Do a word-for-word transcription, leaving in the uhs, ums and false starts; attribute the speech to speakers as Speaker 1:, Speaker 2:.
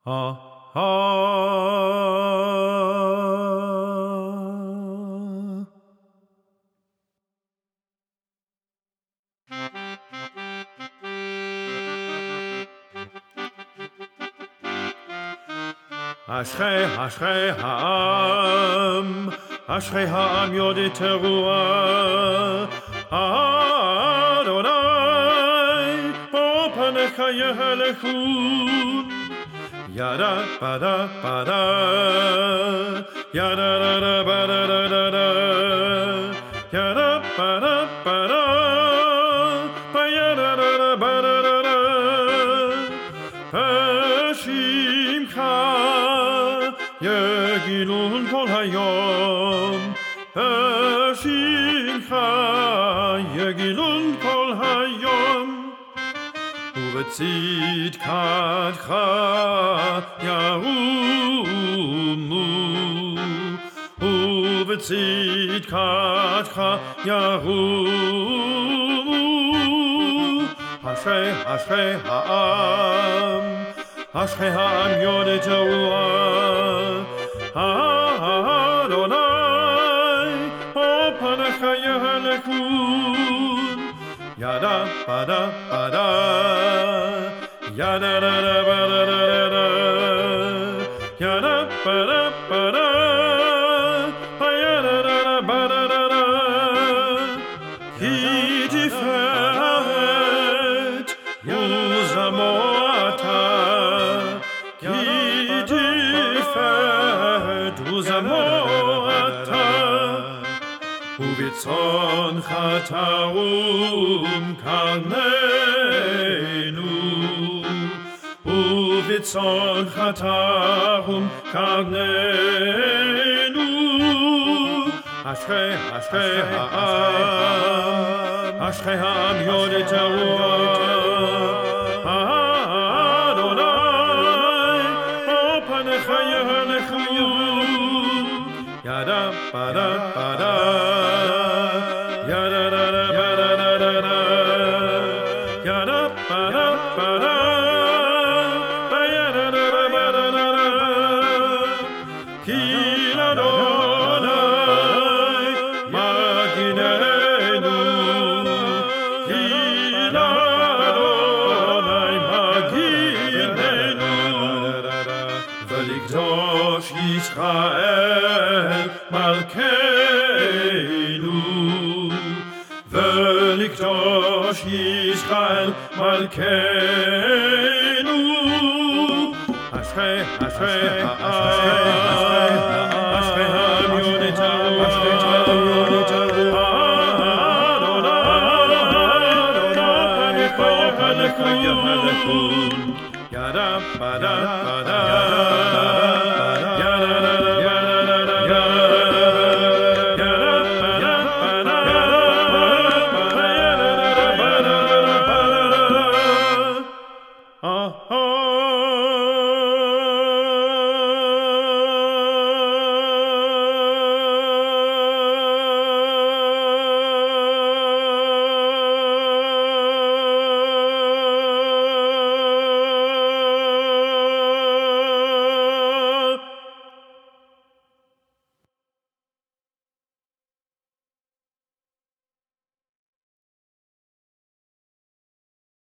Speaker 1: ha, ha. אשרי אשרי העם, אשרי העם יודעי תרועה, אדוני בוא פניך יהלכון, ידה בדה בדה, ידה דה בדה דה דה, ידה בדה בדה, בידה דה בדה דה דה, בשמך יגילון כל היום, בשמך יגילון כל היום, ובצדקתך ירומו, ובצדקתך ירומו. אשרי אשרי העם, אשרי העם יודעי תרועה, אדוני בוא פניך יהלכון, ידה בדה בדה, ידה דה בדה דה דה, ידה בדה בדה, ידה דה בדה דה דה, כי תפארת וזמור וזמור אתה, ובצאנך תרום קרננו, ובצאנך תרום קרננו. אשרי אשרי העם, אשרי העם יודעי תרועה, פניך יהלכון, ידה בדה בדה, ידה דה בדה דה דה, ידה בדה בדה, בידה דה בדה דה דה, כי לאדוני מגיננו, כי לאדוני מגיננו, ולקדוש ישראל מלכנו, ולקדוש ישראל מלכנו. אשרי אשרי העם, אשרי העם יודעי תרועה, אדוני בוא פניך יהלכון, ידה בדה בדה, ah, ah.